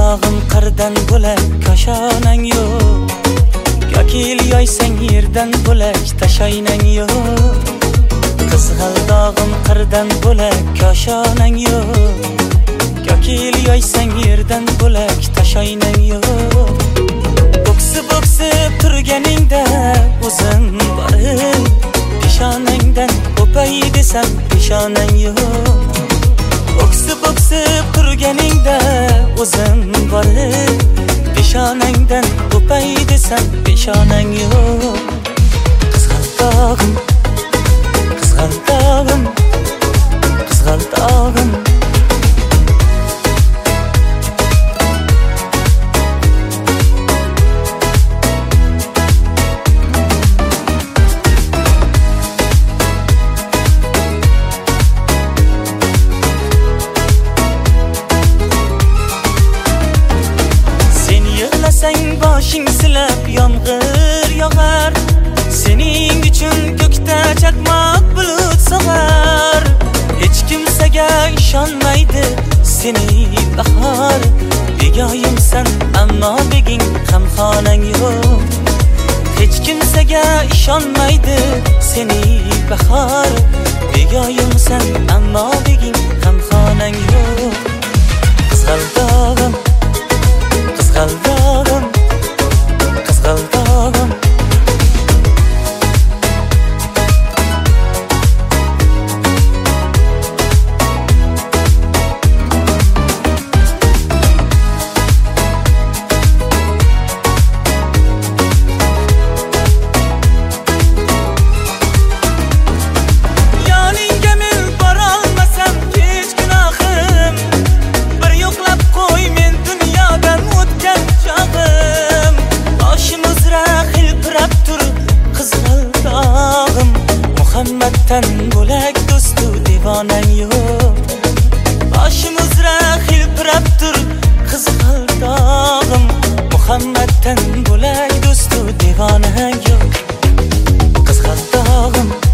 dog'im qirdan bo'lak koshonang yo'q. Yoki yoysang yerdan bo'lak tashaynang yo'q. Qizg'al dog'im qirdan bo'lak koshonang yo'q. Yoki yoysang yerdan bo'lak tashaynang yo'q. Bo'ksib turganingda o'zim borib, peshonangdan o'pay desam peshonang yo'q. Bo'ksib turganingda o'zim borib, peshonangdan o'pay desam peshonang yo'q. Qizg'al dog'im, qizg'al dog'im, qizg'al dog'im. Sen boshing silab yomg'ir yog'ar, sening uchun ko'kda chaqmoq bulut sog'ar. Hech kimsaga ishonmaydi seni bahor, begoyimsan ammo beging g'amxonang yo'q. Hech kimsaga ishonmaydi seni bahor, begoyimsan ammo beging g'amxonang yo'q. Qizg'al dog'im, qizg'al dog'im, qizg'al dog'im. Yoningga men borolmasam hech gunohim, bir yo'qlab qo'y men dunyodan o'tgan chog'im. Boshim uzra hilpirab tur qizg'al dog'im, Muhammaddan bo'lak do'stu devonang yo'q. Boshim uzra hilpirab tur qizg'al dog'im, Muhammaddan bo'lak do'stu devonang yo'q. Qizg'al dog'im,